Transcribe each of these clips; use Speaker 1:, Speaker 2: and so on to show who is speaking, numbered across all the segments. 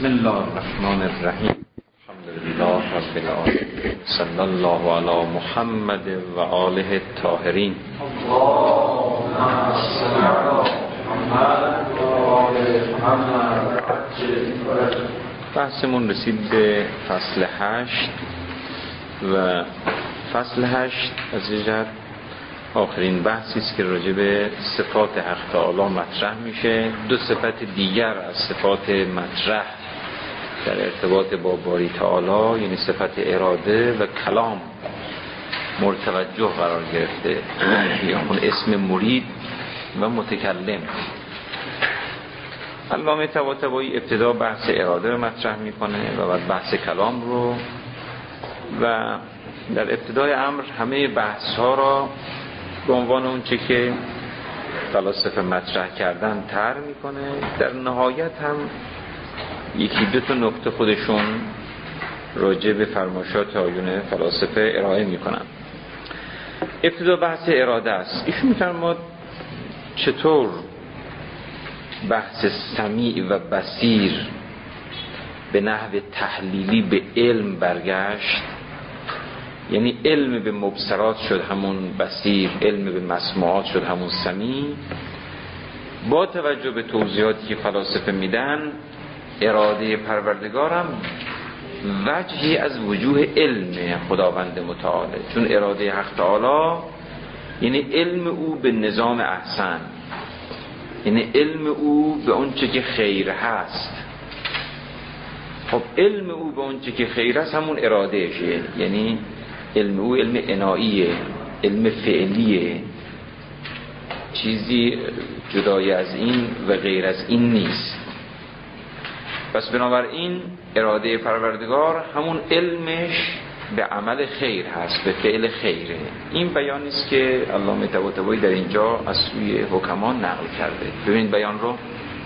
Speaker 1: بسم الله الرحمن الرحیم. الحمدلله رب العالمین. صلی الله علی محمد و آله الطاهرین. بحثمون رسید به فصل 8 و فصل 8 از یه جهت آخرین بحثی است که راجع به صفات حق تعالی مطرح میشه. دو صفت دیگر از صفات مطرح در ارتباط با باری تعالی، یعنی صفت اراده و کلام، مرتوجه قرار گرفته، یا اون اسم مرید و متکلم. علامه طباطبایی ابتدا بحث اراده رو مطرح میکنه و بعد بحث کلام رو، و در ابتدای امر همه بحث ها را به عنوان اون چه که فلاسفه مطرح کردن طرح میکنه. در نهایت هم یکی دو تا نکته خودشون راجع به فرمایشات آیون فلاسفه ارائه میکنن. ابتدا بحث اراده است. ایشون میفرماد چطور بحث سمیع و بصیر به نحو تحلیلی به علم برگشت، یعنی علم به مبصرات شد همون بصیر، علم به مسموعات شد همون سمیع. با توجه به توضیحاتی که فلاسفه میدن، اراده پروردگارم وجهی از وجوه علم خداوند متعالی، چون اراده حق تعالی یعنی علم او به نظام احسن، یعنی علم او به اون چه که خیر هست. خب علم او به اون چه که خیر هست همون ارادهشه، یعنی علم او علم عناییه، علم فعلیه، چیزی جدای از این و غیر از این نیست. پس بنابراین اراده پروردگار همون علمش به عمل خیر هست، به فعل خیره. این بیانی است که علامه طباطبایی در اینجا از سوی حکمان نقل کرده. ببینید بیان رو: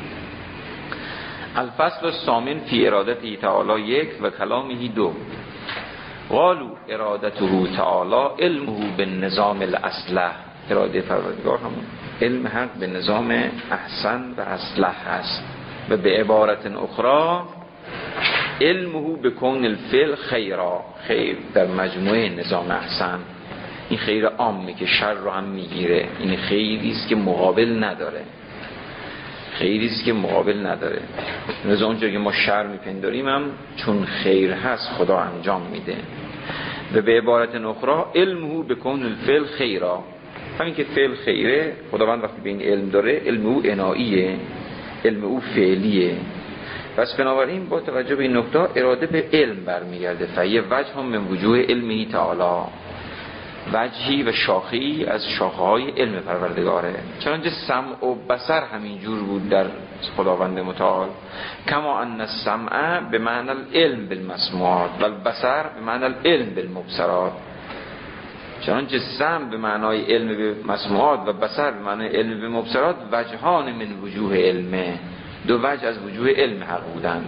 Speaker 1: الفصل الثامن فی ارادته تعالی 1 و کلامه 2. قالوا ارادته تعالی علمه بالنظام الاصلح. اراده پروردگار همون علم حق به نظام احسن و اصلح هست. و به عبارت اخرى علمه بکون الفعل خیرا، خیر در مجموعه نظام احسن. این خیر عامی که شر رو هم میگیره، این خیری است که مقابل نداره، خیری است که مقابل نداره. از اونجا که ما شر میپنداریم هم چون خیر هست خدا انجام میده. و به عبارت اخرى علمه بکون الفعل خیرا، همین که فعل خیره، خداوند وقتی به این علم داره، علم او عناییه، علم او فعلیه. پس بنابراین با توجه به این نکته اراده به علم برمیگرده. فیه وجه هم من وجوه علمی تعالی، وجهی و شاخه‌ای از شاخه‌های علم پروردگاره. چنانچه سمع و بصر همینجور بود در خداوند متعال، کما ان السمع به معنی العلم بالمسموعات و البصر به معنی العلم بالمبصرات. چنانچه سمع به معنای علم به مسموعات و بصر به معنای علم به مبصرات وجهان من وجوه علمه، دو وجه از وجوه علم حق بودن.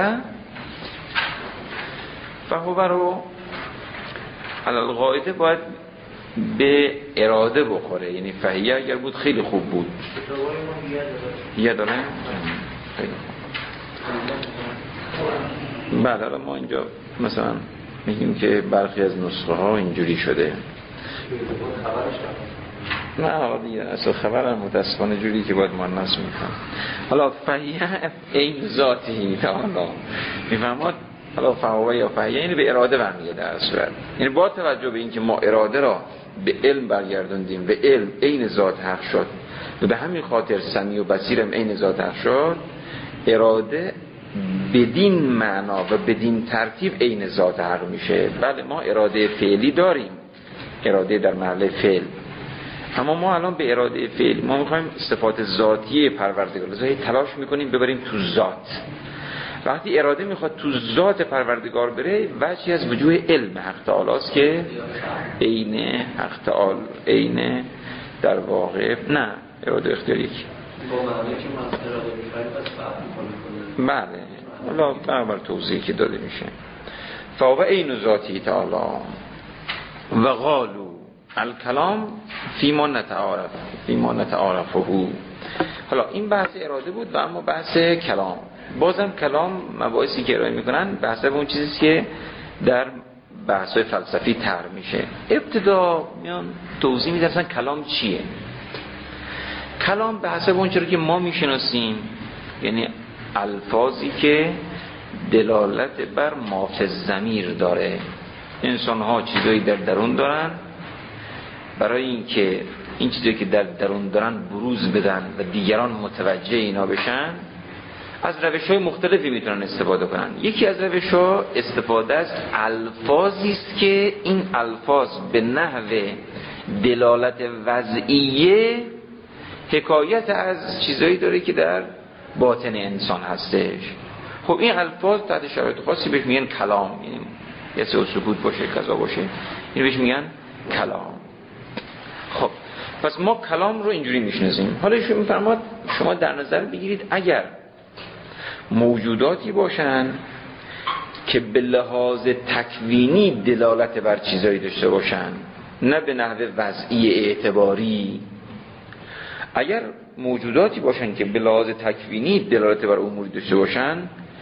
Speaker 1: فهو رو علال قاعده باید به اراده بخوره، یعنی فهیه اگر بود خیلی خوب بود. یه داره؟ خیلی خوب. بعد حالا ما اینجا مثلا میگیم که برخی از نسخه ها اینجوری شده. نه حالا دیگه اصل خبر هم متاسفانه جوری که باید مؤنث میکنم. حالا فهیه این ذاتی تعالی میفهمد. حالا فهوه یا فهیه یعنی به اراده برمیگرده در صورت، یعنی با توجه به اینکه ما اراده را به علم برگردوندیم، به علم عین ذات حق شد و به همین خاطر سمیع و بصیر هم عین ذات حق شد، اراده بدین معنا و بدین ترتیب عین ذات حق میشه. بله ما اراده فعلی داریم، اراده در محل فعل، اما ما الان به اراده فعل ما میخوایم صفات ذاتی پروردگار رو تلاش میکنیم ببریم تو ذات. وقتی اراده میخواد تو ذات پروردگار بره، وجهی از وجوه علم حق تعالی است که عین حق تعالی، عین در واقع نه اراده اختیاری با معنی که ما اراده میخوایم پس فهم کنیم. بله حالا برابر توضیحی که داده میشه. فهو عین ذاتی تعالی و قالوا الکلام فیما نتعارفه. حالا این بحث اراده بود و اما بحث کلام. بازم کلام مباحثی که ارائه میکنن به حسب اون چیزی که در بحث‌های فلسفی طرح میشه. ابتدا میان توضیح میدن اصلا کلام چیه. کلام به حسب اون چیزی که ما میشناسیم، یعنی الفاظی که دلالت بر ما فی الضمیر داره. انسان ها چیزایی در درون دارن، برای اینکه این چیزایی که در درون دارن بروز بدن و دیگران متوجه اینا بشن، از روش‌های مختلفی میتونن استفاده کنن. یکی از روش‌ها استفاده از الفاظی است که این الفاظ به نحو دلالت وضعیه حکایت از چیزایی داره که در باطن انسان هستش. خب این الفاظ تحت شرایط خاصی بهش میگن کلام، یعنی یه سکوت باشه کذا باشه، این بهش میگن کلام. خب پس ما کلام رو اینجوری میشناسیم. حالا ایشون میفرماد شما در نظر بگیرید اگر موجوداتی باشن که به لحاظ تکوینی دلالت بر چیزایی داشته باشن، نه به نحو وضعی اعتباری. اگر موجوداتی باشن که به لحاظ تکوینی دلالت بر اموری داشته باشن،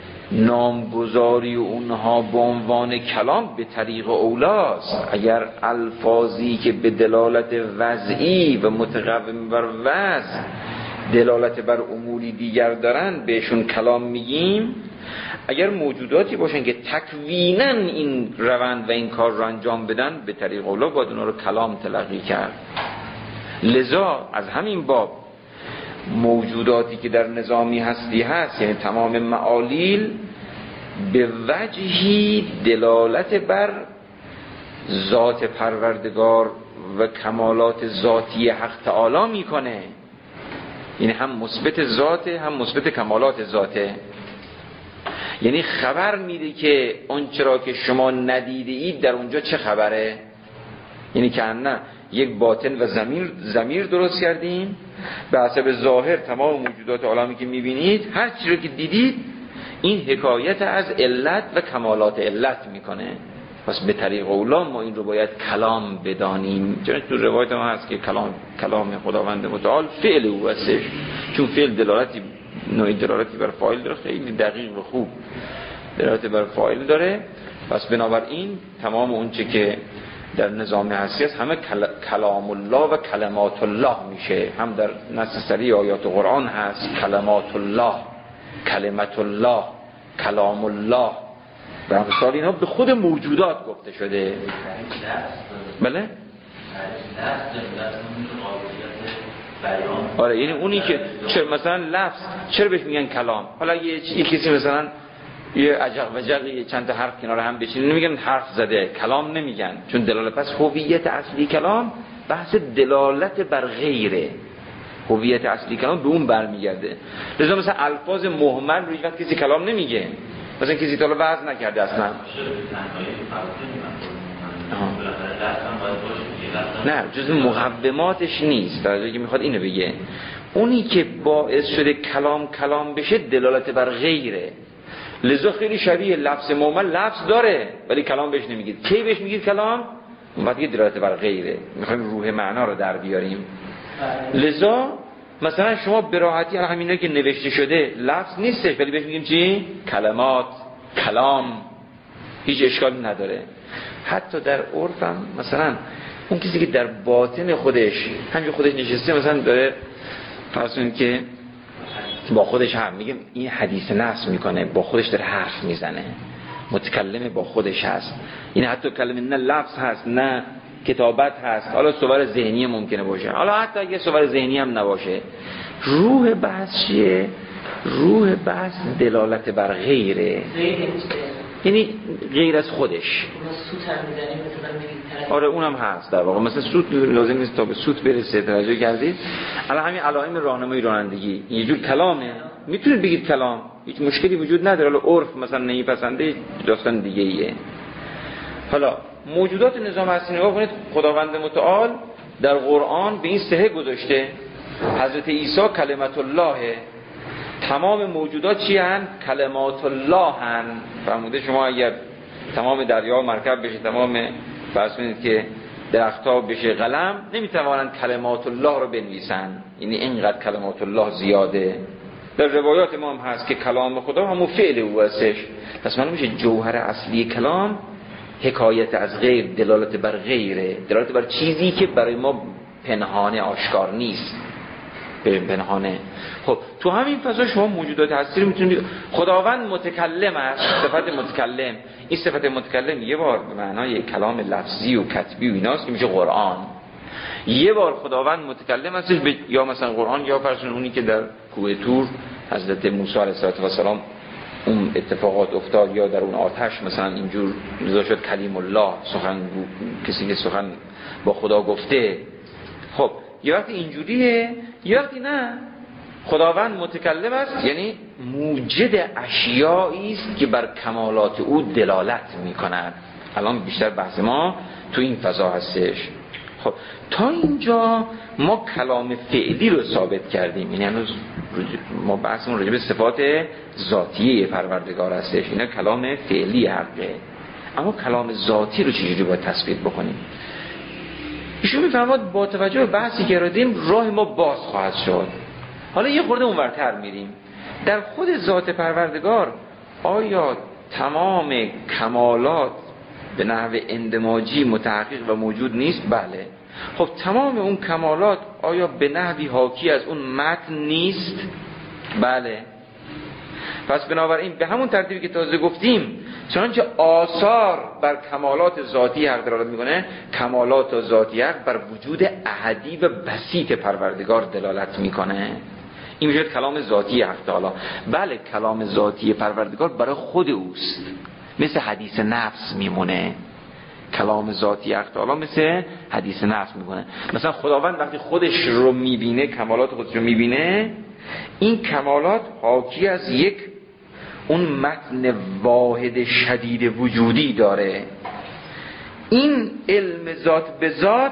Speaker 1: نامگذاری اونها به عنوان کلام به طریق اولاست. اگر الفاظی که به دلالت وضعی و متقوم بر وضع دلالت بر اموری دیگر دارن بهشون کلام میگیم. اگر موجوداتی باشن که تکویناً این روند و این کار رو انجام بدن، به طریق اولا باید اونا رو کلام تلقی کرد. لذا از همین باب موجوداتی که در نظامی هستی هست، یعنی تمام معالیل، به وجهی دلالت بر ذات پروردگار و کمالات ذاتی حق تعالی میکنه. یعنی هم مثبت ذاته هم مثبت کمالات ذاته. یعنی خبر میده که اون چرا که شما ندیده اید در اونجا چه خبره. یعنی که نه یک باطن و ضمیر درست کردیم به حسب ظاهر. تمام موجودات عالمی که میبینید، هر چیزی رو که دیدید، این حکایت از علت و کمالات علت میکنه. پس به طریق اولا ما این رو باید کلام بدانیم. چون تو روایت ما هست که کلام خداوند متعال فعل او هستش، چون فعل دلالتی، نوعی دلالتی بر فاعل داره، خیلی دقیق و خوب دلالت بر فاعل داره. پس بنابراین تمام اون چه که در نظام هستی است همه کلام الله و کلمات الله میشه. هم در نص صریح آیات قرآن هست کلمات الله، کلمت الله، کلام الله. به مثال اینا به خود موجودات گفته شده. بله؟ آره، یعنی اونی که مثلا لفظ چرا بهش میگن کلام؟ حالا یه کسی مثلا یه عجق و جقی چند تا حرف کنار هم بچینه نمیگن حرف زده، کلام نمیگن، چون دلالت. پس هویت اصلی کلام بحث دلالت بر غیره. هویت اصلی کلام به اون برمیگرده. لذا مثلا الفاظ مهمل رو وقت کسی کلام نمیگه. مثلا کسی تا الان وعظ نکرده اصلا. نه، جز مقوماتش نیست. در حالی که میخواد اینو بگه اونی که باعث شده کلام بشه دلالت بر غیره. لذا خیلی شبیه لفظ مهمل لفظ داره ولی کلام بهش نمیگید. کی بهش میگید کلام؟ اون وقتی دلالت بر غیره. میخوایم روح معنا رو در بیاریم. لذا مثلا شما به راحتی همینا که نوشته شده لفظ نیستش ولی بهش میگیم چی؟ کلمات، کلام. هیچ اشکالی نداره. حتی در عرف هم مثلا اون کسی که در باطن خودش همین خودش نشسته، مثلا داره فرض کنید که با خودش هم میگه این حدیث نص میکنه، با خودش داره حرف میزنه، متکلم با خودش هست. این حتی کلمه نه لفظ هست نه کتابت هست. حالا صور ذهنی ممکنه باشه، حالا حتی اگه صور ذهنی هم نباشه. روح بحث چیه؟ روح بحث دلالت بر غیره، یعنی غیر از خودش. آره اونم هست در واقع. مثلا سوت لازم نیست تا به سوت برسه. توجه کردید؟ الان همین علائم راهنمایی رانندگی یه جور کلامه، میتونید بگید کلام، هیچ مشکلی وجود نداره. حالا عرف مثلا نمیپسنده داستان دیگه ایه. حالا موجودات نظام هستی نگاه کنید، خداوند متعال در قرآن به این سهه گذاشته. حضرت عیسی کلمت الله، تمام موجودات چی هن؟ کلمات الله هن. فرموده شما اگر تمام دریا مرکب بشه، تمام فرض کنید که درخت‌ها بشه قلم، نمیتوانند کلمات الله رو بنویسن. یعنی اینقدر کلمات الله زیاده. در روایات ما هم هست که کلام خدا همون فعل او هستش. پس معلوم میشه جوهر اصلی کلام حکایت از غیر، دلالت بر غیره، دلالت بر چیزی که برای ما پنهانه آشکار نیست، پنهانه. خب تو همین فضا شما موجودات هستی رو میتونید، خداوند متکلم است، صفت متکلم، این صفت متکلم یه بار به معنای کلام لفظی و کتبی و ایناست که میشه قرآن، یه بار خداوند متکلم است یا مثلا قرآن، یا فرض اونی که در کوه طور حضرت موسی علیه السلام اون اتفاقات افتاد، یا در اون آتش مثلا اینجور نزا شد کلیم الله، سخن کسی که سخن با خدا گفته. خب یه وقتی اینجوریه، یه وقتی نه، خداوند متکلم است یعنی موجد اشیایی است که بر کمالات او دلالت می‌کند. الان بیشتر بحث ما تو این فضا هستش. خب تا اینجا ما کلام فعلی رو ثابت کردیم، یعنی هنوز ما بحثمون راجع به صفات ذاتیه پروردگار هستش، اینا کلام فعلی حقه. اما کلام ذاتی رو چجوری باید تثبیت بکنیم؟ ایشون میفرماد با توجه به بحثی که کردیم راه ما باز خواهد شد. حالا یه خورده اونورتر میریم. در خود ذات پروردگار آیا تمام کمالات به نحو اندماجی متحقق و موجود نیست؟ بله. خب تمام اون کمالات آیا به نحوی حاکی از اون متن نیست؟ بله. پس بنابراین به همون ترتیبی که تازه گفتیم، چنانچه آثار بر کمالات ذاتی حق دلالت میکنه، کمالات ذاتی حق بر وجود احدی و بسیط پروردگار دلالت میکنه. این میشه کلام ذاتی حق تعالی. بله کلام ذاتی پروردگار برای خود اوست، مثل حدیث نفس میمونه. کلام ذاتی حق تعالی مثل حدیث نفس میمونه. مثلا خداوند وقتی خودش رو میبینه، کمالات خودش رو میبینه، این کمالات حاکی از یک اون متن واحد شدید وجودی داره. این علم ذات به ذات،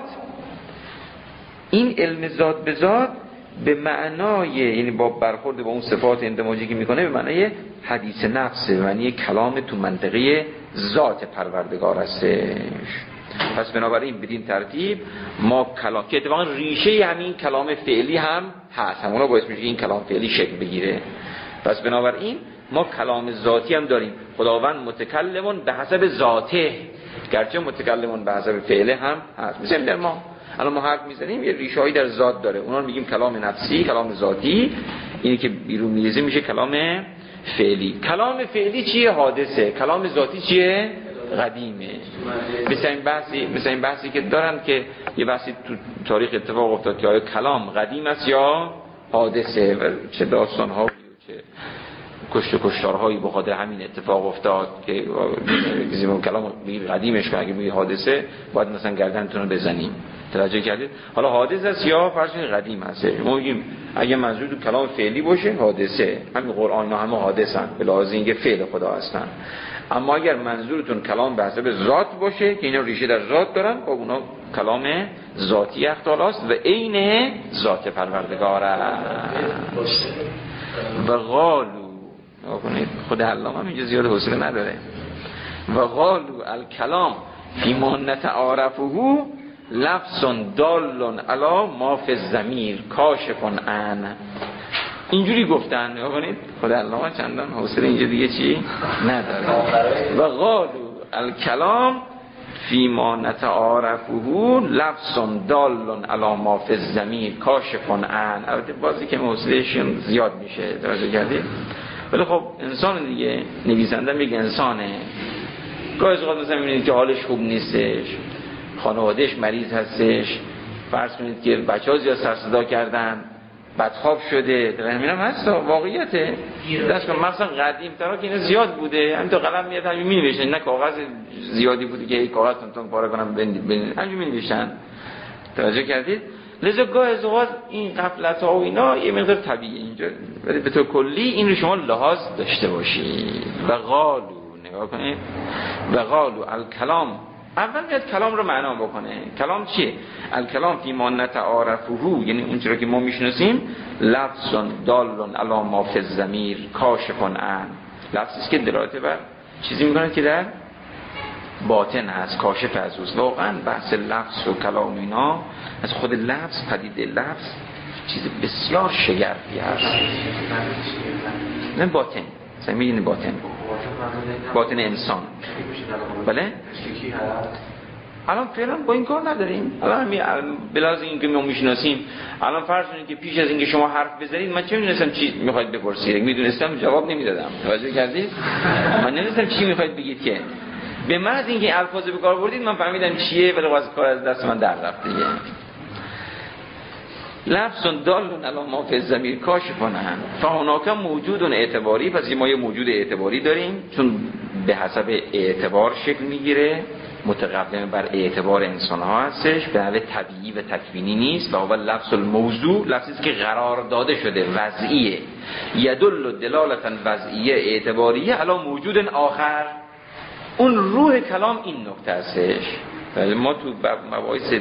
Speaker 1: این علم ذات به ذات به معنای، یعنی با برخورد با اون صفات اندماجی که میکنه، به معنای حدیث نفسه، به معنی کلام تو منطقه ذات پروردگار هستش. پس بنابراین بدین ترتیب ما کلام که اتفاقا ریشه همین کلام فعلی هم هست، همونا باعث میشه این کلام فعلی شکل بگیره. پس بنابراین ما کلام ذاتی هم داریم. خداوند متکلمون به حسب ذاته، گرچه متکلمون به حسب فعله هم هست. مثلا در ما الان ما حرف میزنیم یه ریشه‌ای در ذات داره، اونا رو میگیم کلام نفسی، کلام ذاتی. اینی که بیرون میریزه میشه کلام فعلی. کلام فعلی چیه؟ حادثه. کلام ذاتی چیه؟ قدیمه. مثل این بحثی که دارن که یه بحثی تو تاریخ اتفاق افتاد که آیا کلام قدیم است یا حادثه، و چه داستان‌ها و چه کشت و کشتارهایی به خاطر همین اتفاق افتاد که گزیمون کلام قدیمش که اگه بگی حادثه باید مثلا گردنتون رو بزنیم. توجه کردید؟ حالا حادثه است یا فرض کنید قدیم هست. ما میگیم اگه منظور تو کلام فعلی باشه حادثه، همین قرآن ها همه حادثن به لحاظ اینکه فعل خدا هستن. اما اگر منظورتون کلام به حسب ذات باشه که اینا ریشه در ذات دارن، خب اونا کلام ذاتی اختلاست و عین ذات پروردگار است. و قالو خود علامه هم اینجا زیاد حوصله نداره. و قالو الکلام فی ما نتعارفه لفظ دال علی ما فی الضمیر کاشف عن. اینجوری گفتن، نگاه کنید خود علامه چندان حوصله اینجا دیگه چی نداره. و قالو الکلام فی ما نتعارفه لفظ دال علی ما فی الضمیر کاشف عن. البته بازی که حوصله‌شون زیاد میشه، توجه کردید؟ ولی خب انسان دیگه، نویسنده میگه انسانه، گاهی اوقات مثلا میبینید که حالش خوب نیستش، خانوادهش مریض هستش، فرض کنید که بچه‌ها زیاد سر صدا کردن، بدخواب شده، همینم هست، واقعیته. دست کن مثلا قدیم ترا که اینا زیاد بوده، همین تو قلم میاد همین می‌نویسن، نه کاغذ زیادی بوده که کاغذ تون پاره کنم همین می‌نویسن. توجه کردید؟ لذا گاهی اوقات این غفلت‌ها و اینا یه مقدار طبیعیه اینجا، ولی به طور کلی این رو شما لحاظ داشته باشید. و قالو، نگاه کنید، و قالو الکلام، اول میاد کلام رو معنا بکنه. کلام چیه؟ الکلام فی ما نتعارفه، یعنی اون چیزی که ما میشناسیم، لفظ دال علی ما فی الضمیر کاشف عن. لفظی که دلالت بر چیزی میکنه که در باطن هست، کاشف از اوست. واقعا بحث لفظ و کلام اینا از خود لفظ، پدیده لفظ چیز بسیار شگرفی هست. نه باطن، مثلا میگین باطن انسان. بله؟ الان فعلا با این کار نداریم. الان بلاز این که ما میشناسیم، الان فرض کنید که پیش از اینکه شما حرف بزنید من چه میدونستم چی میخواید بپرسید؟ میدونستم جواب نمیدادم. توجه کردید؟ من نمیدونستم چی میخواید بگید، که به محض اینکه الفاظ به کار بردید من فهمیدم چیه، ولی از کار از دست من در رفت دیگه. لفظ دال علی ما فی الضمیر کاشفون فهناک موجود اعتباری. پس ما یه موجود اعتباری داریم چون به حسب اعتبار شکل میگیره، متقدم بر اعتبار انسان ها هستش، به نوع طبیعی و تکوینی نیست. و اول لفظ الموضوع لفظی که قرار داده شده، وضعیه، یدل دلالتا وضعیه اعتباریه علی موجود آخر. اون روح کلام این نکته هستش. ولی ما تو مباحث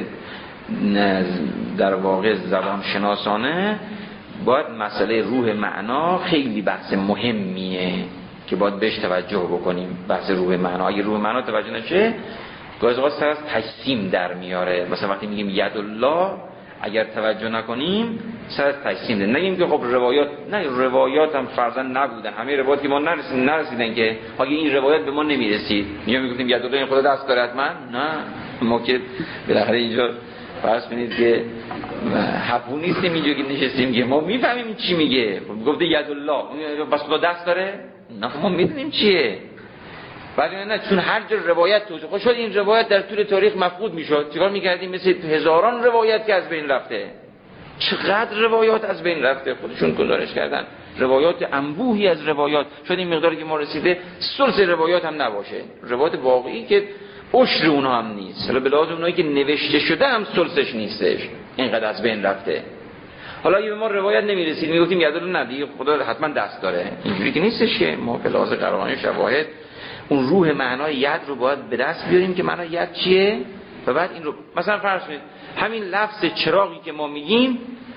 Speaker 1: در واقع زبان شناسانه باید مسئله روح معنا خیلی بحث مهمیه که باید بهش توجه بکنیم. بحث روح معنا، اگه روح معنا توجه نشه گاهی اوقات سر از تجسیم در میاره. مثلا وقتی میگیم ید الله اگر توجه نکنیم سر از تجسیم ده. نگیم که خب روایات هم فرضاً نبودن، همه روایات که ما نرسیدن که اگه این روایت به ما نمیرسید میگفتیم ید الله این خدا دست داره حتما. نه، ما که بالاخره اینجا فرض کنید که حفو نیستیم اینجا که نشستیم که ما میفهمیم چی میگه. گفته ید الله بس خدا دست داره؟ نه، ما میدونیم چیه. ولی نه، چون هر جور روایت توضیح خود شد این روایت در طول تاریخ مفقود میشد. چیکار میکردیم؟ مثل هزاران روایت که از بین رفته. چقدر روایات از بین رفته خودشون گزارش کردن، روایات انبوهی از روایات. شد این مقداری که ما رسیده ثلث روایات هم نباشه، روایات واقعی که عشر اونها هم نیست. حالا به لحاظ اونایی که نوشته شده هم ثلثش نیستش، اینقدر از بین رفته. حالا اگه به ما روایت نمیرسید میگفتیم یدالله ندی خدا حتما دست داره. اینجوری که نیستش که ما به لحاظ قرائن شواهد اون روح معنای ید رو باید به دست بیاریم که معنای ید چیه و بعد این رو مثلا فرض کنید همین لفظ چراغی که ما میگیم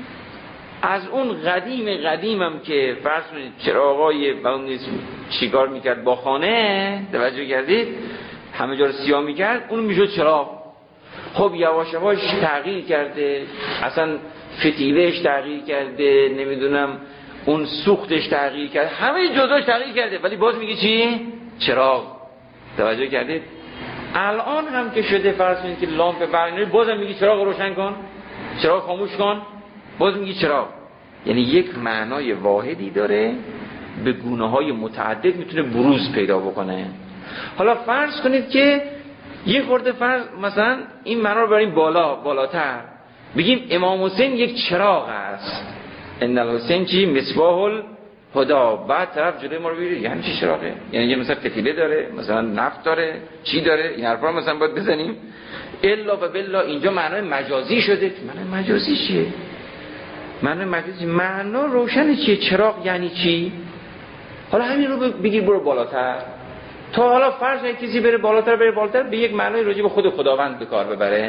Speaker 1: از اون قدیمم که فرض کنید چراغای اون چیکار میکرد با خانه، توجه کردید همه جا رو سیاه میکرد، اون میشد چراغ. خب یواش یواش تغییر کرده، اصلا فتیلهش تغییر کرده، نمیدونم اون سوختش تغییر کرده، همه جزاش تغییر کرده، ولی باز میگه چی؟ چراغ. توجه کردید؟ الان هم که شده فرض کنید که لامپ برقی بازم میگه چراغ روشن کن، چراغ خاموش کن، باز میگه چراغ. یعنی یک معنای واحدی داره، به گونه‌های متعدد میتونه بروز پیدا بکنه. حالا فرض کنید که یه خورده فرض مثلا این معنا رو بریم بالاتر بگیم امام حسین یک چراغ است، ان الحسین چی؟ مصباح الهدی. بعد طرف جلوی ما رو بگیره یعنی چی چراغه؟ یعنی مثلا فتیله داره، مثلا نفت داره، چی داره؟ این حرفا مثلا باید بزنیم. الا و بالله اینجا معنای مجازی شده. معنای مجازی چیه؟ معنای مجازی معنا روشن چیه؟ چراغ یعنی چی؟ حالا همین رو بگیر برو بالاتر. تا حالا فرض کنید کسی بره بالاتر به یک معنای راجع به خود خداوند به کار ببره.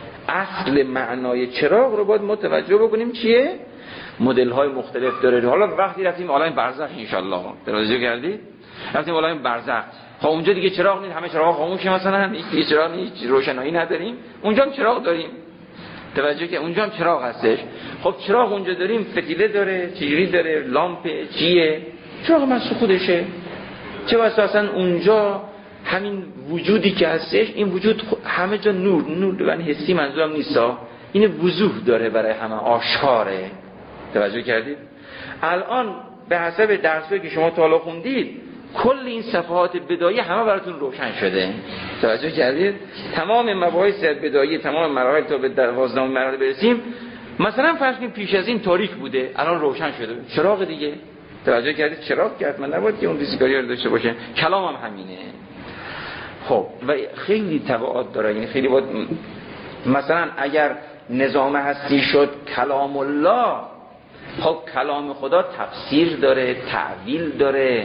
Speaker 1: اصل معنای چراغ رو باید متوجه بکنیم چیه؟ مدل های مختلف داره. حالا وقتی رفتیم عالم برزخ ان شاء الله توجه کردید، رفتیم عالم برزخ، خب اونجا دیگه چراغ نیست، همه چراغ خاموشه، مثلا هیچ چراغ نیست، روشنایی نداریم. اونجا هم چراغ داریم، توجه که اونجا هم چراغ هستش. خب چراغ اونجا داریم، فتیله داره، چجوری داره، لامپ چیه؟ چراغ مسو خودشه. چه واسه اصلا اونجا همین وجودی که هستش، این وجود همه جا نور و حسی منظورم نیستا، این وضوح داره برای همه، آشکاره. توجه کردید؟ الان به حسب درسایی که شما تا حالا خوندید کل این صفحات بدایه همه براتون روشن شده. توجه کردید؟ تمام مباحث بدایه، تمام مراحل تا به 12 مرحله برسیم. مثلا فرض کنید پیش از این تاریک بوده، الان روشن شده، چراغ دیگه. توجه کردید؟ چراغ که حتما نباید که اون ریزگاری رو داشته باشه. کلام هم همینه. خب و خیلی تبعات داره، یعنی خیلی باید مثلا اگر نظام هستی شد کلام الله، خب کلام خدا تفسیر داره، تعویل داره.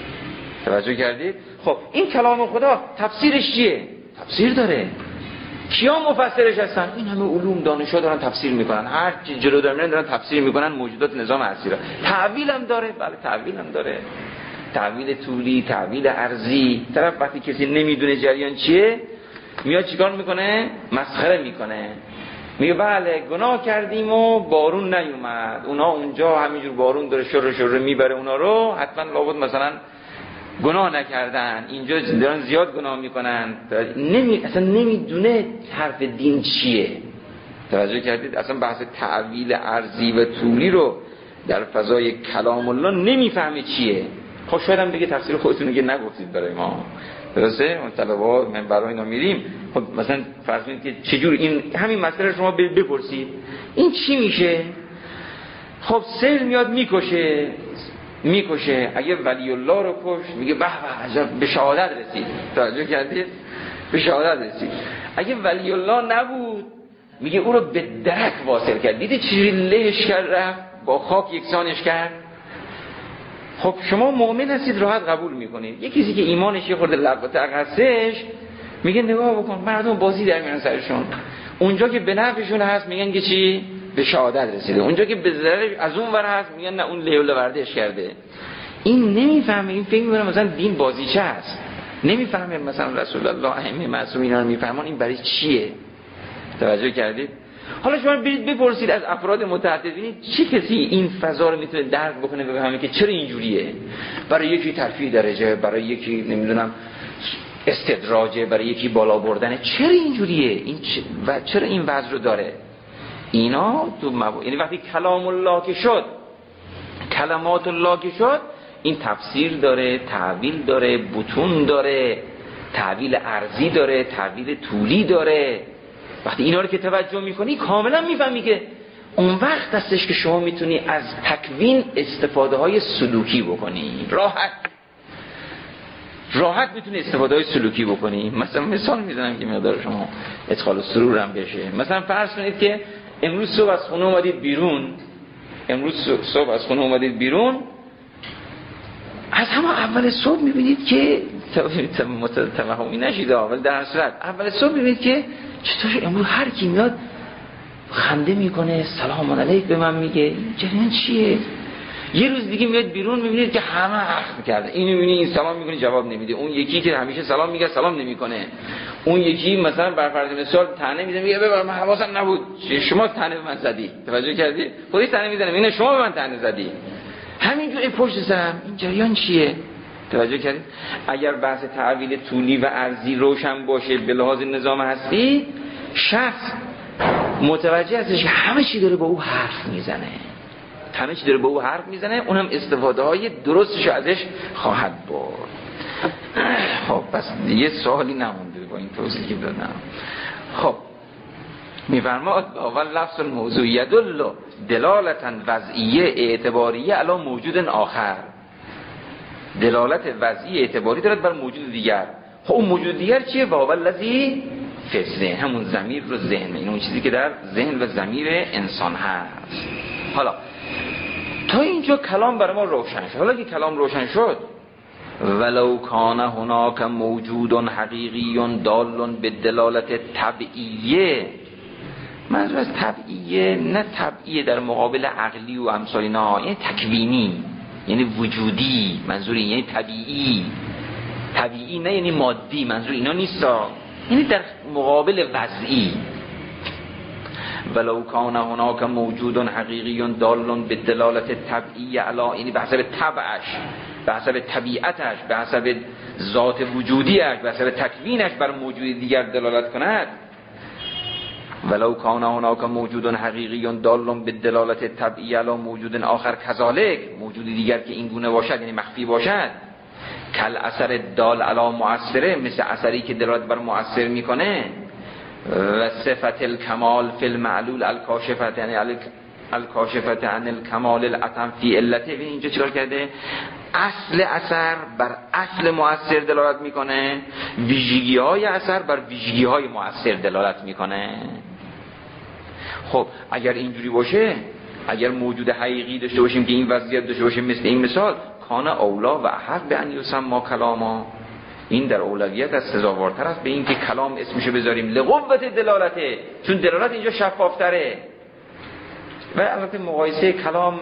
Speaker 1: توجه کردید؟ خب این کلام خدا تفسیرش چیه؟ تفسیر داره. کیا مفسرش هستن؟ این همه علوم دانشا دارن تفسیر میکنن، هر چی جلو دارن تفسیر میکنن موجودات نظام هستی را. تعویل هم داره، بله تعویل هم داره. تعویل طولی، تعویل عرضی. طرف وقتی کسی نمیدونه جریان چیه میاد چیکار میکنه؟ مسخره میکنه. میگه بله گناه کردیم و بارون نیومد، اونا اونجا همینجور بارون داره شر میبره اونا رو، حتما لابد مثلا گناه نکردن، اینجا دارن زیاد گناه میکنن. اصلا نمیدونه حرف دین چیه. توجه کردید؟ اصلا بحث تعویل عرضی و طولی رو در فضای کلام الله نمیفهمه چیه. خب شاید هم بگه تفسیر خودتون که نگفتید برای ما، درسته؟ اون طلبات من برای اینا میریم، خب مثلا فرض کنید که چجور این همین مسئله شما بپرسید این چی میشه؟ خب سیل میاد میکشه اگه ولی الله رو کشت میگه به به عجب به شهادت رسید. توجه کردید؟ به شهادت رسید. اگه ولی الله نبود میگه او رو به درک واصل کرد. دیدی چجوری لهش کرد، رفت با خاک یکسانش کرد. خب شما مؤمن هستید راحت قبول میکنید. یه کسی که ایمانش یه خورده لباتق هستش میگه نگاه بکن مردم بازی در میان سرشون، اونجا که به نفعشون هست میگن که چی؟ به شهادت رسیده، اونجا که به ضررش از اون ور هست میگن نه اون لیوله وردش کرده. این نمیفهمه، این فکر میکنه مثلا دین بازیچه هست، نمیفهمه مثلا رسول الله ائمه معصومین رو میفهمن این برای چیه. توجه کردید؟ حالا شما برید بپرسید از افراد متعدد، ببینید چه کسی این فضا رو میتونه درک بکنه بفهمه که چرا اینجوریه. برای یکی ترفیع درجه، برای یکی نمیدونم استدراجه، برای یکی بالا بردنه. چرا اینجوریه؟ این و چرا این وضع رو داره؟ اینا تو یعنی وقتی کلام الله که شد، کلمات الله که شد، این تفسیر داره، تعویل داره، بطون داره، تعویل عرضی داره، تعویل طولی داره. وقتی اینا رو که توجه میکنی کاملا میفهمی که اون وقت هستش که شما میتونی از تکوین استفاده های سلوکی بکنی. راحت میتونی استفاده های سلوکی بکنی. مثال میزنم که مقدار شما ادخال سرور هم بشه. مثلا فرض کنید که امروز صبح از خونه اومدید بیرون، از همه اول صبح میبینید که توهمی نشید، ولی در صورت اول صبح میبینید که چطور امروز هر کی میاد خنده میکنه، سلام علیک به من میگه، این جریان چیه؟ یه روز دیگه میاد بیرون میبینید که همه حرف میکرده، اینو میبینی این سلام میکنه جواب نمیده، اون یکی که همیشه سلام میگه سلام نمیکنه، اون یکی مثلا بر فرض مثال طعنه میزنه میگه ببر من حواسم نبود شما طعنه به من زدی. توجه کردی؟ خودی طعنه میزنه میگه شما به من طعنه زدی. همینجوری پشت سرم این جریان چیه؟ توجه کردید؟ اگر بحث تعویل طولی و عرضی روشن باشه به لحاظ نظام هستی، شخص متوجه هستش که همه چی داره با او حرف میزنه، اونم استفاده های درستش ازش خواهد برد. خب پس یه سوالی نمونده با این توضیحی که دادم. خب میفرماد اول لفظ الموضوع یدل دلالتا وضعیه اعتباریه علی موجود آخر. دلالت وضعی اعتباری دارد بر موجود دیگر. خب اون موجود دیگر چیه؟ و اول لذی فسره، همون ضمیر رو ذهن، این اون چیزی که در ذهن و ضمیر انسان هست. حالا تا اینجا کلام برای ما روشن شد. حالا که کلام روشن شد، ولو کان هناک موجود حقیقی دال به دلالت طبیعیه. منظور از طبیعیه نه طبیعیه در مقابل عقلی و امثال اینا، یعنی تکوینی، یعنی وجودی. منظور یعنی طبیعی نه یعنی مادی، منظور اینا نیستا، یعنی در مقابل وضعی. ولو کان هناک موجود حقیقی دال به دلالت طبیعی علا، یعنی به حسب طبعش، به حسب طبیعتش، به حسب ذات وجودیش، به حسب تکوینش بر موجود دیگر دلالت کند. ولو کان هناک موجود حقیقی دال به دلالت طبیعی علی موجود آخر کذالک، موجود دیگر که این گونه باشد یعنی مخفی باشد، کل اثر دال علی مؤثره، مثل اثری که دلالت بر مؤثر میکنه، و صفت الکمال فی المعلول الکاشفت، یعنی الکاشفت عن الکمال الاتم فی علته. اینجا چیکار کرده؟ اصل اثر بر اصل مؤثر دلالت میکنه، ویژگی های اثر بر ویژگی های مؤثر دلالت میکنه. خب اگر اینجوری باشه، اگر موجود حقیقی داشته باشیم که این وضعیت داشته باشیم مثل این مثال، کان اولا و احق به ان یسمى کلاما، این در اولویت از سزاوارتر است به این که کلام اسمشو بذاریم لقوت دلالته، چون دلالت اینجا شفافتره. و البته مقایسه کلام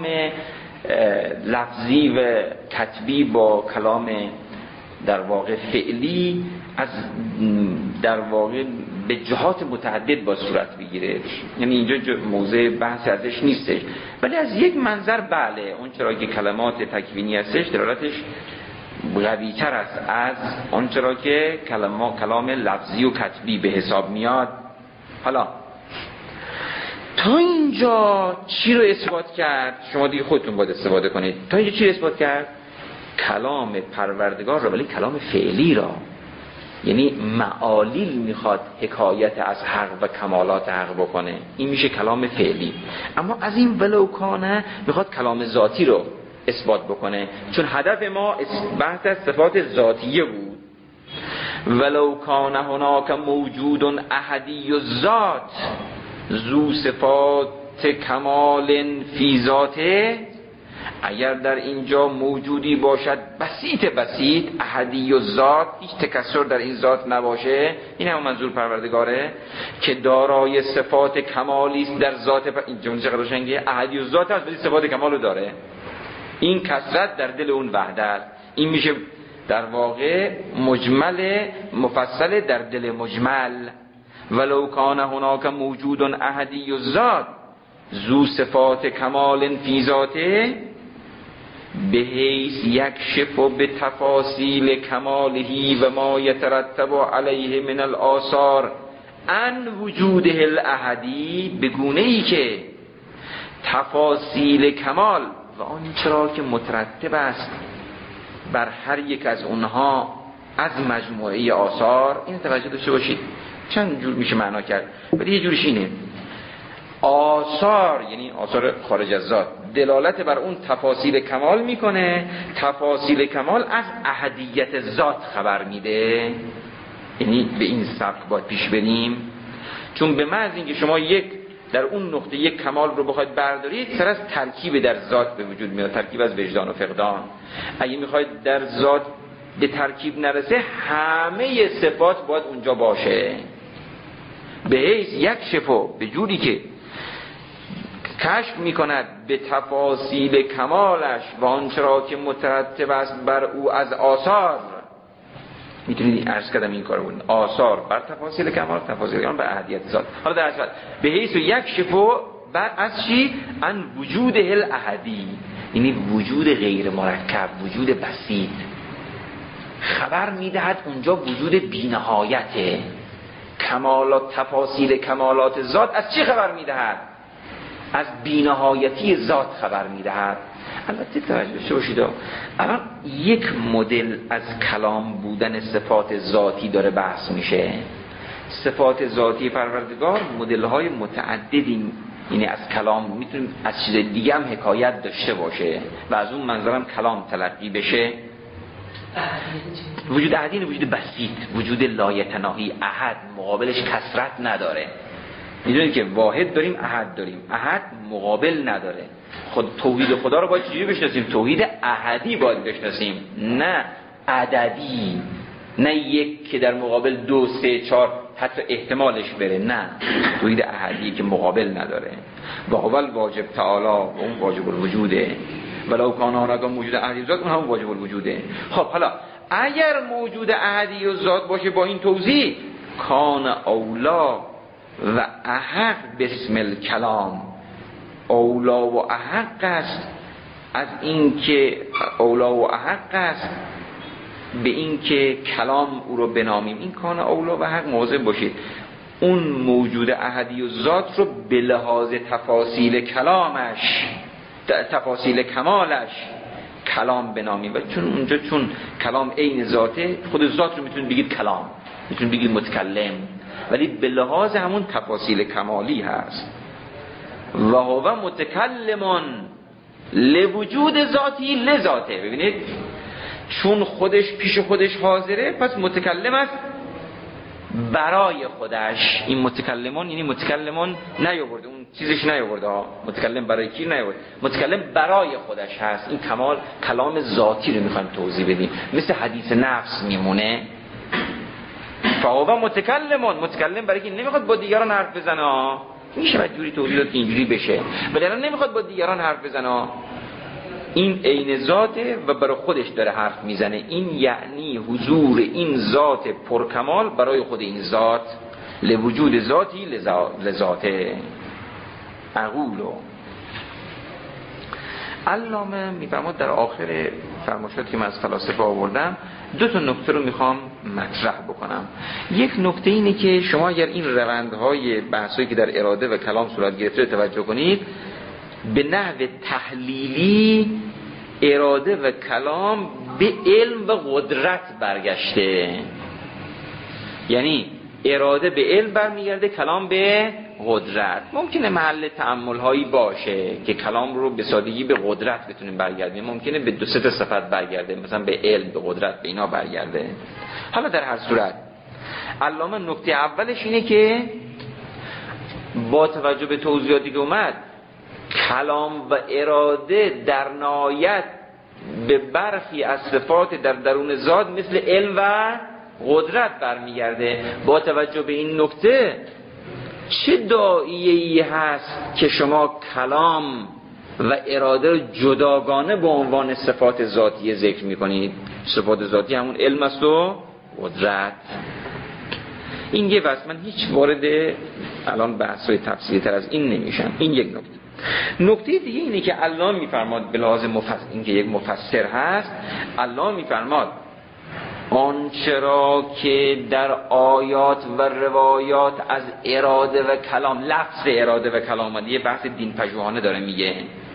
Speaker 1: لفظی و کتبی با کلام در واقع فعلی از در واقع به جهات متعدد با صورت بگیره، یعنی اینجا موضع بحث ازش نیستش، ولی از یک منظر بله، اون چرا که کلمات تکوینی هستش دلالتش قوی تر است از اون چرا که کلام لفظی و کتبی به حساب میاد. حالا تا اینجا چی رو اثبات کرد؟ شما دیگه خودتون باید استفاده کنید. تا اینجا چی رو اثبات کرد؟ کلام پروردگار را، ولی کلام فعلی را، یعنی معالیل میخواد حکایت از حق و کمالات حق بکنه، این میشه کلام فعلی. اما از این ولوکانه میخواد کلام ذاتی رو اثبات بکنه، چون هدف ما بحث از صفات ذاتیه بود. ولوکانه هناک موجود احدی الذات ذو صفات کمال فی ذاته، اگر در اینجا موجودی باشد بسیط احدی الذات، هیچ تکسر در این ذات نباشه، این هم منظور پروردگاره که دارای صفات کمالی است در ذات این جمله چقدر قشنگه، احدی الذات هست ولی صفات کمالو داره، این کثرت در دل اون وحده است. این میشه در واقع مجمل مفصل در دل مجمل. ولو کان هناک موجود احدی الذات ذو صفات کمال فی ذاته بحیث یکشف به تفاصیل کماله و ما یترتب علیه من الآثار ان وجوده الاحدی، به گونه ای که تفاصیل کمال و آن چرا که مترتب است بر هر یک از اونها از مجموعه آثار. این توجه داشته باشید، چند جور میشه معنا کرد، ولی یه جورش اینه، آثار یعنی آثار خارج از ذات دلالت بر اون تفاصیل کمال میکنه، تفاصیل کمال از احدیت ذات خبر میده، یعنی به این سبک باید پیش بریم، چون به محض اینکه شما یک در اون نقطه یک کمال رو بخواید بردارید سر از ترکیب در ذات به وجود میاد، ترکیب از وجدان و فقدان. اگه میخواید در ذات به ترکیب نرسه همه صفات باید اونجا باشه، به حیث یک شفا، به جوری که کشف میکند به تفاصیل کمالش و آنچه را که مترتب است بر او از آثار. میتونید عرض کردم این کارو بودن، آثار بر تفاصیل کمال، تفاصیل کمال بر احدیت ذات. حالا در اصل به حیث یک شفا بر از چی؟ ان وجود الاحدی، یعنی وجود غیر مرکب، وجود بسیط خبر میدهد اونجا وجود بی‌نهایته. کمالات، تفاصیل کمالات ذات از چی خبر میدهد؟ از بی‌نهایتی ذات خبر میدهد. البته توجه داشته باشید، الان یک مدل از کلام بودن صفات ذاتی داره بحث میشه. صفات ذاتی پروردگار مدل‌های متعددی، یعنی از کلام میتونیم از چیز دیگه هم حکایت داشته باشه و از اون منظرم کلام تلقی بشه. وجود احدی وجود بسیط، وجود لایتناهی، احد مقابلش کثرت نداره. میدونید که واحد داریم، احد داریم، احد مقابل نداره. خود توحید خدا رو باید چجوری بشناسیم؟ توحید احدی باید بشناسیم، نه عددی، نه یک که در مقابل 2 3 4 حتی احتمالش بره، نه توحید احدی که مقابل نداره. و اول واجب تعالی، اون واجب الوجوده، ولو کان هناک موجود احدی ذات، اون هم واجب الوجوده. خب حالا اگر موجود احدی ذات باشه با این توضیح، کان اولا و احق بسم الکلام، اولا و احق است از این که اولا و احق است به این که کلام او رو بنامیم. این کان اولا و حق، مواظب باشید اون موجود احدی و ذات رو به لحاظ تفاصیل کلامش، تفاصیل کمالش کلام بنامیم. و چون اونجا چون کلام عین ذاته، خود ذات رو میتونید بگید کلام، میتونید بگید متکلم، ولی به لحاظ همون تفاصیل کمالی هست. و هو متکلمون لوجود ذاتی لذاته. ببینید چون خودش پیش خودش حاضره، پس متکلم است برای خودش. این متکلمون یعنی متکلمون نیاورده، اون چیزش نیاورده ها، متکلم برای کی نیاورده، متکلم برای خودش هست. این کمال کلام ذاتی رو میخوایم توضیح بدیم، مثل حدیث نفس میمونه. فهو متکلمون، متکلم برای کی؟ نمیخواد با دیگران حرف بزنه، میشه بعد جوری توضیح داد که اینجوری بشه، ولی الان نمیخواد با دیگران حرف بزنه، این عین ذاته و برای خودش داره حرف میزنه. این یعنی حضور این ذات پرکمال برای خود این ذات. لوجود ذاتی لذاته. اقولو علامه میفرماد در آخر فرمایشاتی که من از فلاسفه آوردم 2 نکته رو میخوام مطرح بکنم. یک نکته اینه که شما اگر این روندهای بحثایی که در اراده و کلام صورت گرفته توجه کنید، به نحو تحلیلی اراده و کلام به علم و قدرت برگشته. یعنی اراده به علم برمیگرده، کلام به قدرت. ممکنه محل تأمل هایی باشه که کلام رو به سادگی به قدرت بتونیم برگردیم، ممکنه به 2-3 صفت برگرده، مثلا به علم، به قدرت، به اینا برگرده. حالا در هر صورت علامه نکته اولش اینه که با توجه به توضیحاتی که اومد، کلام و اراده در نهایت به برخی از صفات در درون ذات مثل علم و قدرت برمیگرده. با توجه به این نکته چه داعیه‌ای هست که شما کلام و اراده رو جداگانه به عنوان صفات ذاتی ذکر می‌کنید؟ صفات ذاتی همون علم است و قدرت. این یه واسه من هیچ وارد الان بحث‌های تفصیلی تر از این نمیشم. این یک نکته. نکته دیگه اینه که علامه می‌فرماد به لحاظ این که یک مفسر هست، علامه می‌فرماد آنچرا که در آیات و روایات از اراده و کلام، لفظ اراده و کلام، یه بحث دین پژوهانه داره میگه.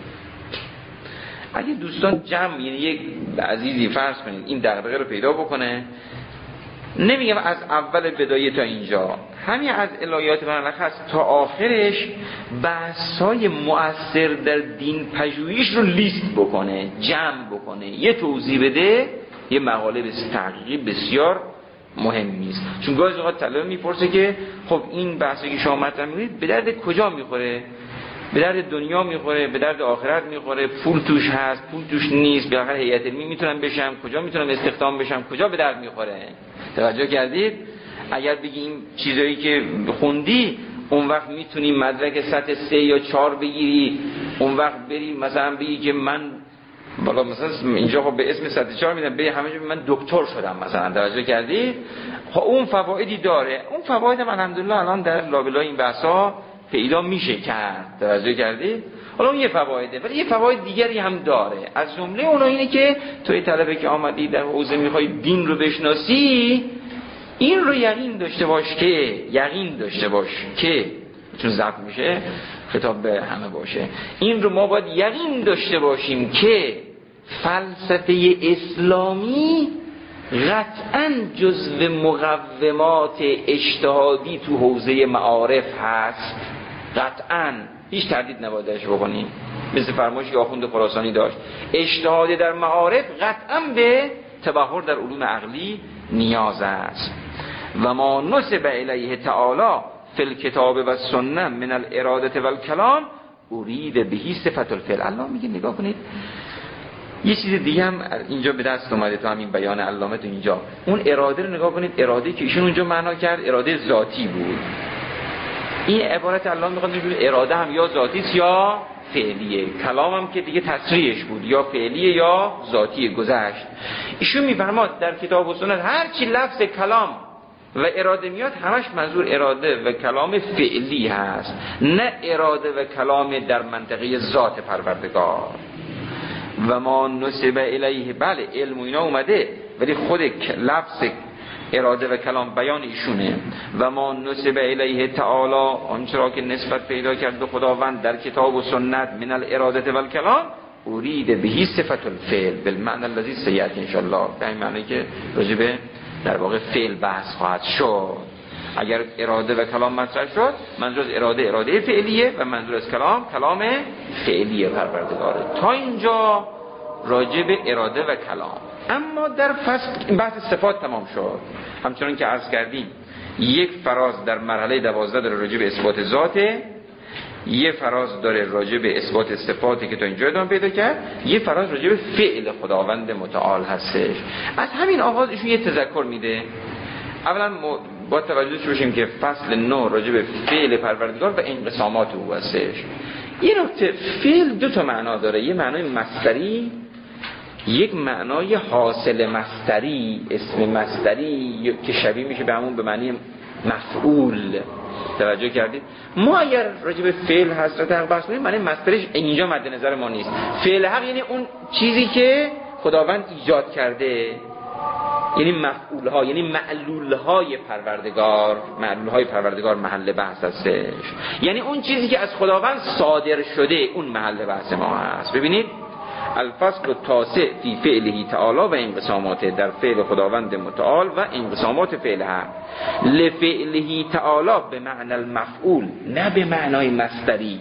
Speaker 1: اگه دوستان جمع، یعنی یک عزیزی فرض کنید این دغدغه رو پیدا بکنه، نمیگم از اول بدایه تا اینجا، همین از الهیات برنخست تا آخرش بحث‌های مؤثر در دین پژوهیش رو لیست بکنه، جمع بکنه، یه توضیح بده، یه مقاله تحقیقی بسیار مهمی است. چون گاهی اوقات طلبه میپرسه که خب این بحثی که شما مطرح می‌کنید به درد کجا میخوره؟ به درد دنیا میخوره، به درد آخرت میخوره، پول توش هست، پول توش نیست، بالاخره هیئت علمی میتونم بشم، کجا میتونم استخدام بشم، کجا به درد میخوره؟ توجه کردید؟ اگر بگیم چیزایی که خوندی اون وقت میتونی مدرک سطح 3 یا 4 بگیری، اون وقت بری مثلا بگی که من بالا مثلا اینجا خب به اسم سطح 4 میدن، به همه جا من دکتر شدم مثلا. توجه کردید؟ خب اون فوایدی داره. اون فواید هم الحمدلله الان در لابلای این بحثا پیدا میشه کرد. توجه کردید؟ حالا اون یه فوایده، ولی یه فواید دیگری هم داره. از جمله اون اینه که توی طلبه که آمدی در حوزه میخوای دین رو بشناسی، این رو یقین داشته باش که چون ضبط میشه خطاب به همه باشه، این رو ما باید یقین داشته باشیم که فلسفه اسلامی قطعاً جزو مقومات اجتهادی تو حوزه معارف هست. قطعاً هیچ تردید نبایدش بکنیم. مثل فرمایشی که آخوند خراسانی داشت، اجتهاد در معارف قطعاً به تبحر در علوم عقلی نیاز است. و ما نسب الیه تعالی فی الکتاب و سنه من الاراده و الکلام ارید بهی صفت الفعل. الله میگه نگاه کنید، یه چیز دیگه هم اینجا به دست اومده تو همین بیان علامه تو اینجا. اون اراده رو نگاه کنید، اراده که ایشون اونجا معنا کرد اراده ذاتی بود. این عبارت الله میخواد بگه اراده هم یا ذاتی است یا فعلیه. کلام هم که دیگه تصریحش بود، یا فعلیه یا ذاتی گذشت. ایشون میفرماد در کتاب و سنت هر چی لفظ کلام و اراده میاد همش منظور اراده و کلام فعلی هست، نه اراده و کلام در منطقه ذات پروردگار. و ما نسب الیه، بله علم و اینا اومده، ولی خود لفظ اراده و کلام بیان ایشونه. و ما نسب الیه تعالی، آنچه که نسبت پیدا کرد به خداوند در کتاب و سنت من الاراده و الکلام ارید بهی صفت الفعل بالمعنی الذی سیأتی ان شاء الله. به این معنی که راجع به در واقع فعل بحث خواهد شد. اگر اراده و کلام مطرح شد، منظور از اراده فعلیه و منظور از کلام فعلیه پروردگاره. تا اینجا راجع به اراده و کلام. اما در فصل بحث صفات تمام شد. همچنان که عرض کردیم یک فراز در مرحله 12 داره راجع به اثبات ذاته، یه فراز داره راجع به اثبات صفاتی که تا اینجا ادامه پیدا کرد، یه فراز راجع به فعل خداوند متعال هستش. از همین آغاز ایشون یه تذکر میده. اولا با توجه باشیم که فصل 9 راجع به فعل پروردگار و انقسامات او هستش. یه نکته، فعل 2 تا معنا داره، یه معنای مصدری، یک معنای حاصل مصدری، اسم مصدری که شبیه میشه به همون به معنی مفعول. توجه کردید؟ ما اگر راجع به فعل حضرت حق بحث کنیم، معنی مصدرش اینجا مد نظر ما نیست. فعل حق یعنی اون چیزی که خداوند ایجاد کرده، یعنی مفعول ها، یعنی معلول های پروردگار. معلول های پروردگار محل بحث هستش، یعنی اون چیزی که از خداوند صادر شده، اون محل بحث ما هست. ببینید الفصل التاسع فی فعله تعالی و انقساماته، در فعل خداوند متعال و انقسامات فعلها. لفعله تعالی به معنی المفعول، نه به معنای مصدری.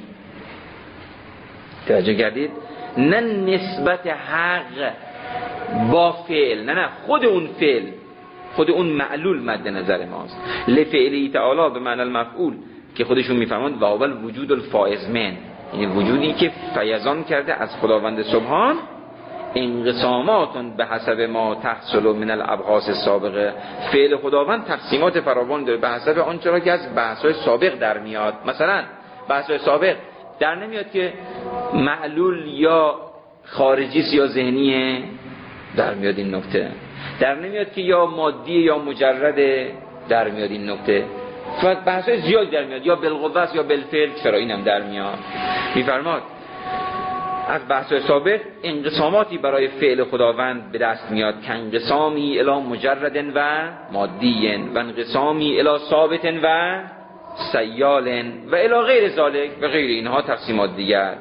Speaker 1: توجه کردید؟ نه نسبت حق با فعل، نه خود اون فعل، خود اون معلول مد نظر ماست. لفعله تعالی به معنی المفعول که خودشون میفهمند و اول وجود الفائز من، یعنی وجودی که فیضان کرده از خداوند سبحان. انقسامات به حسب ما تحصل من الابحاث السابقه، فعل خداوند تقسیمات فراوان داره به حسب آنچه را که از بحث‌های سابق در میاد. مثلا بحث‌های سابق در نمیاد که معلول یا خارجی یا ذهنیه، در میاد این نکته. در نمیاد که یا مادی یا مجرده، در میاد این نکته. فقط بحث‌های زیاد در میاد، یا بالقوه یا بالفعل، چرا اینم در میاد. میفرماد از بحث‌های سابق انقساماتی برای فعل خداوند به دست میاد که انقسامی الی مجرد و مادی و انقسامی الی ثابت و سیال و الی غیر ذالک و غیر اینها تقسیمات دیگر.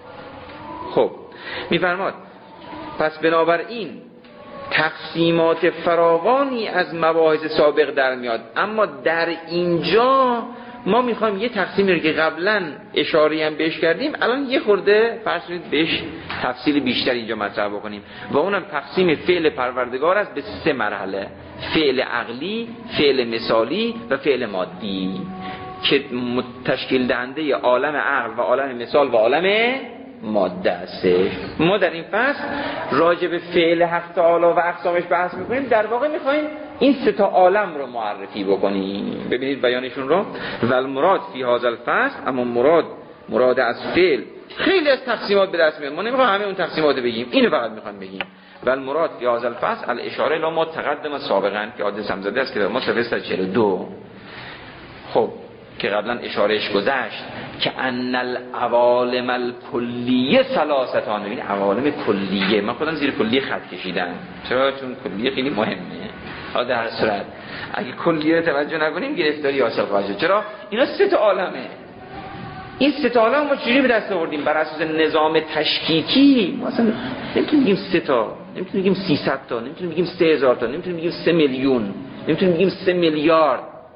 Speaker 1: خب میفرماد پس بنابراین تقسیمات فراوانی از مباحث سابق در میاد، اما در اینجا ما میخوایم یه تقسیمی رو که قبلا اشاره هم بهش کردیم الان یه خورده فرض کنید بهش تفصیل بیشتر اینجا مطرح بکنیم، و اونم تقسیم فعل پروردگار است به 3 مرحله: فعل عقلی، فعل مثالی و فعل مادی، که تشکیل دهنده عالم عقل و عالم مثال و عالم ماده است. ما در این فصل راجع به فعل حق تعالی و اقسامش بحث میکنیم. در واقع میخوایم این 3 عالم رو معرفی بکنیم. ببینید بیانشون رو. و المراد فی هذا الفصل، اما مراد از فعل خیلی از تقسیمات به دست میاد، ما نمیخوایم همه اون تقسیمات رو بگیم، اینو فقط میخوایم بگیم. و المراد فی هذا الفصل الاشاره الی ما تقدم سابقا که حادث هم زده است که ما صفحه 142 خب که قبلا اشارهش گذشت که ان العوالم الکلیه ثلاثتان. ببین عوالم کلیه، من خودم زیر کلیه خط کشیدم، چرا؟ چون کلیه خیلی مهمه. در هر صورت اگه کلیه رو توجه نکنیم گرفتاری حاصل خواهد شد. چرا؟ اینا 3 عالمه. این 3 عالم ما چجوری به دست آوردیم؟ بر اساس نظام تشکیکی. مثلا نمیتونیم بگیم 3 تا، نمیتونیم بگیم 300 تا، نمیتونیم بگیم 3000 تا، نمیتونیم بگیم 3 میلیون، نمیتونیم بگیم 3 میلیارد.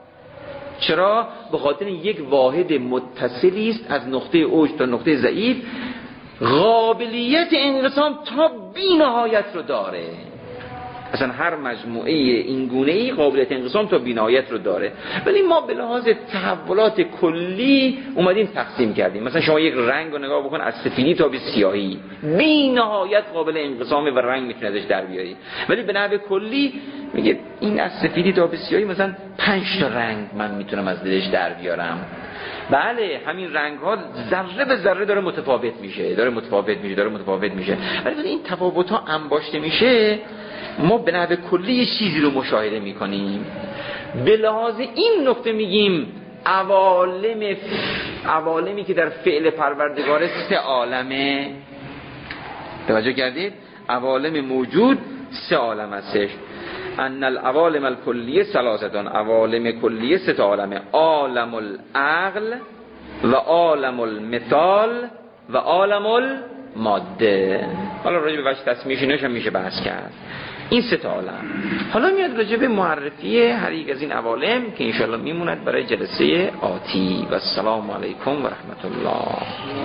Speaker 1: چرا؟ به خاطر یک واحد متصلی است از نقطه اوج تا نقطه ضعیف، قابلیت انقسام تا بی نهایت رو داره. اصلا هر مجموعه این گونه‌ای قابلیت انقسام تا بی نهایت رو داره، ولی ما به لحاظ تحولات کلی اومدیم تقسیم کردیم. مثلا شما یک رنگ رو نگاه بکن، از سفیدی تا به سیاهی بی نهایت قابل انقسامه و رنگ میتونه ازش در بیاری، ولی به نحو کلی میگه این از سفیدی تا به سیاهی مثلا 5 تا رنگ من میتونم از دلش در بیارم. بله همین رنگ ها ذره به ذره داره متفاوت میشه، داره متفاوت میشه، ولی این تفاوت ها انباشته میشه، ما به نحو کلی یه چیزی رو مشاهده میکنیم. به لحاظ این نکته میگیم عوالمی که در فعل پروردگار 3 عالمه. توجه کردید؟ عوالم موجود 3 عالم هستش. ان العوالم الکلیه 3، عوالم کلیه 3 عالمه: عالم العقل و عالم المثال و عالم الماده. حالا راجع به وجه تسمیه‌اش هم میشه بحث کرد. این 3 عالم. حالا میاد راجع به معرفی هر یک از این عوالم که انشاءالله میموند برای جلسه آتی. و السلام علیکم و رحمت الله.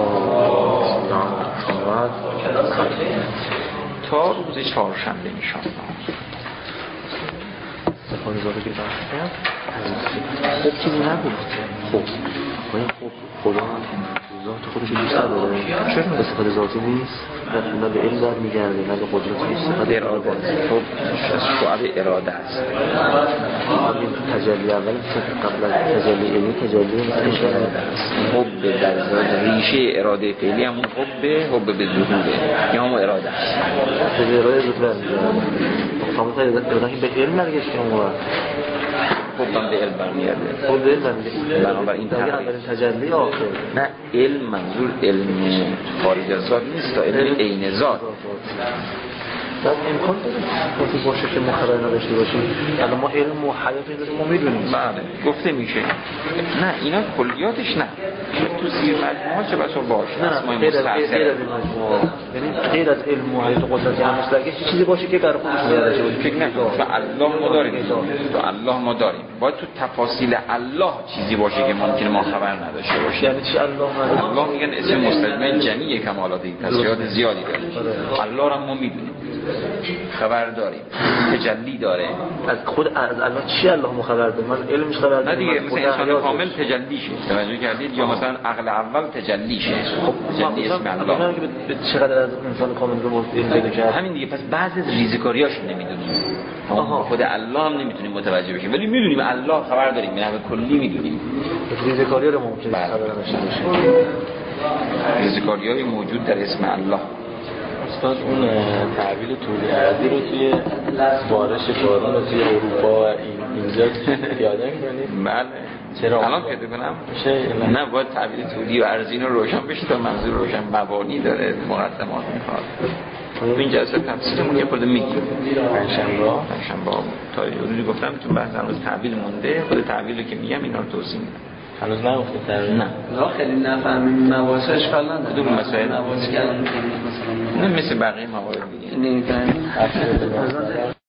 Speaker 1: تا روز 4 شنبه انشاءالله.
Speaker 2: خوب چیزی نبود. خوب خدا ذات خودش دوست داره، چرا استفاده ذاتی نیست؟ نه به علم در میگرده، نه به قدرت نیست،
Speaker 1: اراده است. خب از شعب اراده است.
Speaker 2: این تجلی اول قبل از تجلی علمی تجلی اراده است.
Speaker 1: حب در ذات ریشه اراده فعلی همون حب به ظهوره یا همون اراده است.
Speaker 2: به اراده ظهور میگه. خب اراده به علم نرگشت که اون
Speaker 1: خودم به علم برمیگرده.
Speaker 2: خود علم برمیگرده.
Speaker 1: بنابراین
Speaker 2: اولین تجلی آخر.
Speaker 1: نه علم منظور علم خارج از ذات نیست، تا علم عین ذات.
Speaker 2: بعد امکان داره وقتی باشه که ما خبر نداشته باشیم. الان ما علم و حیاتی داریم ما میدونیم.
Speaker 1: بله گفته میشه. نه اینا کلیاتش نه. تو زیر مجموعه چه بسا باشه.
Speaker 2: نه غیر از مجموعه. یعنی غیر از علم و حیات و قدرت هم مستقل چیزی باشه که در خودش نداشته باشه.
Speaker 1: فکر نکنید تو الله ما داریم. تو الله ما داریم. باید تو تفاصیل الله چیزی باشه که ممکنه ما خبر نداشته باشیم.
Speaker 2: یعنی چی الله نداره؟
Speaker 1: الله میگن اسم مستجمع جمیع کمالات تصفیات زیادی داره. الله را ما میدونیم. خبر داریم، تجلی داره.
Speaker 2: از خود از الله چی الله خبر داره؟ من علمش خبر دارم.
Speaker 1: نه دیگه مثلا انسان کامل تجلیشه. توجه کردید یا مثلا عقل اول تجلیشه.
Speaker 2: خب
Speaker 1: تجلی اسم الله.
Speaker 2: من که چقدر از انسان کامل رو علم پیدا کرد.
Speaker 1: همین دیگه. پس بعضی از ریزکاریاش نمیدونیم. خود الله هم نمیتونیم متوجه بشیم ولی میدونیم الله خبر داریم. یعنی کلی میدونیم.
Speaker 2: ریزکاری رو ممکنه خبر داشته باشیم.
Speaker 1: ریزکاریای موجود در اسم الله.
Speaker 3: استاد اون تعبیر طولی عرضی رو توی بارش بارون رو توی اروپا اینجا پیاده می‌کنید؟
Speaker 1: بله.
Speaker 3: چرا
Speaker 1: الان پیاده کنم؟ نه باید تعبیر طولی و عرضی رو روشن بشه تا منظور روشن. مبانی داره، مقدمات میخواد. این جلسه تفسیرمون یه خورده میگیم. پنجشنبه تا حدودی گفتم تو بحث هنوز تعبیر مونده. خود تعبیری که میگم اینا رو توضیح میدم.
Speaker 3: هنوز نگفته تعبیر؟
Speaker 1: نه.
Speaker 4: خیلی نفهمیم مواسش فلان
Speaker 1: کدوم مسائل؟
Speaker 4: مواس کردن مثلا
Speaker 1: نه مثل بقیه موارد دیگه.
Speaker 4: نمی‌فهمیم.